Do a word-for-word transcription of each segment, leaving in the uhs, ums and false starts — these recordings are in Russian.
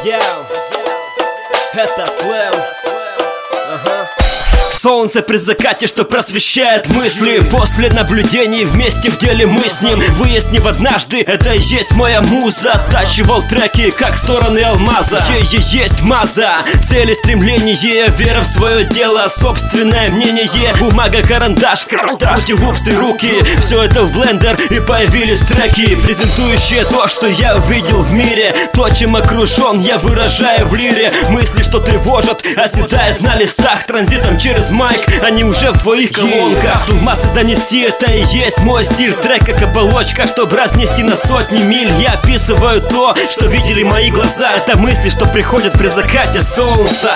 Йоу, это слэм. Ага. Солнце при закате, что просвещает мысли. После наблюдений вместе в деле мы с ним выяснив однажды, это и есть моя муза. Оттачивал треки, как стороны алмаза. Ей есть маза, цели, стремление, вера в свое дело, собственное мнение. Бумага, карандаш, карандаш, лупсы, руки. Все это в блендер, и появились треки, презентующие то, что я увидел в мире. То, чем окружен, я выражаю в лире. Мысли, что тревожат, оседают на листах. Транзитом через майк, они уже в твоих колонках. В массы донести, это и есть мой стиль. Трек как оболочка, чтобы разнести на сотни миль. Я описываю то, что видели мои глаза. Это мысли, что приходят при закате солнца.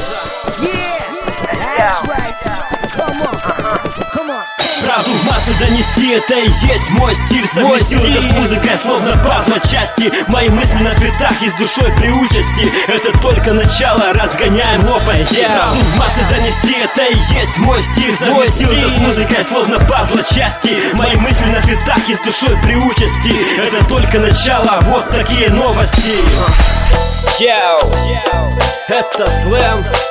Правду в массы донести, это и есть мой стиль. Совместил это с музыкой, словно пазл на части. Мои мысли на фитах и с душой при участи. Это только начало, разгоняем лопасти. Правду в массы донести, это и есть мой стиль. Совместил это с музыкой, словно пазл на части. Мои мысли на фитах и с душой при участи. Это только начало, вот такие новости. Йоу, это слэм.